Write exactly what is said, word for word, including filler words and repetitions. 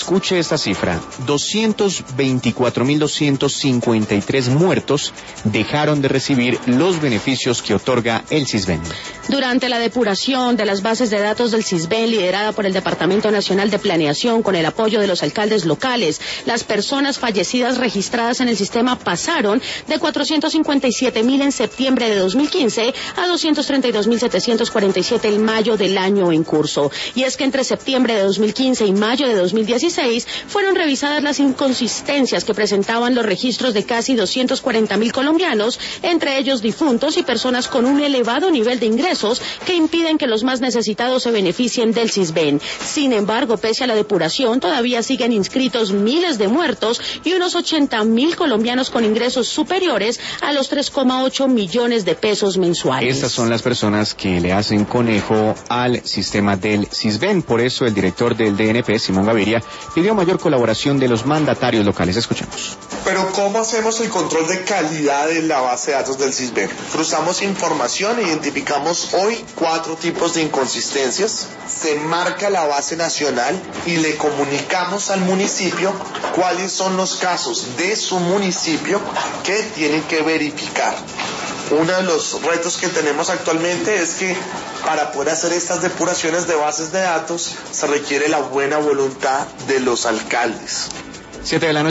escuche esta cifra, doscientos veinticuatro mil doscientos cincuenta y tres muertos dejaron de recibir los beneficios que otorga el Sisbén. Durante la depuración de las bases de datos del Sisbén, liderada por el Departamento Nacional de Planeación con el apoyo de los alcaldes locales, las personas fallecidas registradas en el sistema pasaron de cuatrocientos cincuenta y siete mil en septiembre de dos mil quince a doscientos treinta y dos mil setecientos cuarenta y siete en mayo del año en curso. Y es que entre septiembre de dos mil quince y mayo de dos mil dieciséis fueron revisadas las inconsistencias que presentaban los registros de casi doscientos cuarenta mil colombianos, entre ellos difuntos y personas con un elevado nivel de ingresos que impiden que los más necesitados se beneficien del Sisbén. Sin embargo, pese a la depuración, todavía siguen inscritos miles de muertos y unos ochenta mil colombianos con ingresos superiores a los tres coma ocho millones de pesos mensuales. Estas son las personas que le hacen conejo al sistema del Sisbén. Por eso el director del D N P, Simón Gaviria, pidió mayor colaboración de los mandatarios locales. Escuchemos. Pero ¿cómo hacemos el control de calidad de la base de datos del Sisbén? Cruzamos información e identificamos hoy cuatro tipos de inconsistencias. Se marca la base nacional y le comunicamos al municipio cuáles son los casos de su municipio que tienen que verificar. Uno de los retos que tenemos actualmente es que para poder hacer estas depuraciones de bases de datos se requiere la buena voluntad de los alcaldes. Siete de la noche.